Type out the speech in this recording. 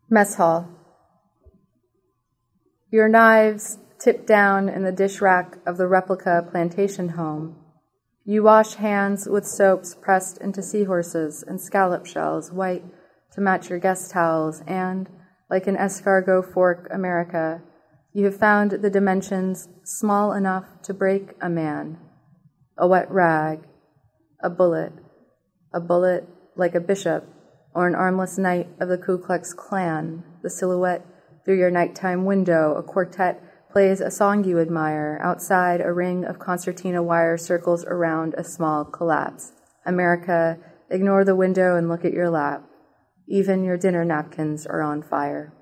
Mess hall. Your knives tip down in the dish rack of the replica plantation home. You wash hands with soaps pressed into seahorses and scallop shells, white to match your guest towels, and, like an escargot fork America, you have found the dimensions small enough to break a man. A wet rag, a bullet like a bishop, or an armless knight of the Ku Klux Klan, the silhouette through your nighttime window. A quartet plays a song you admire. Outside, a ring of concertina wire circles around a small collapse. America, ignore the window and look at your lap. Even your dinner napkins are on fire.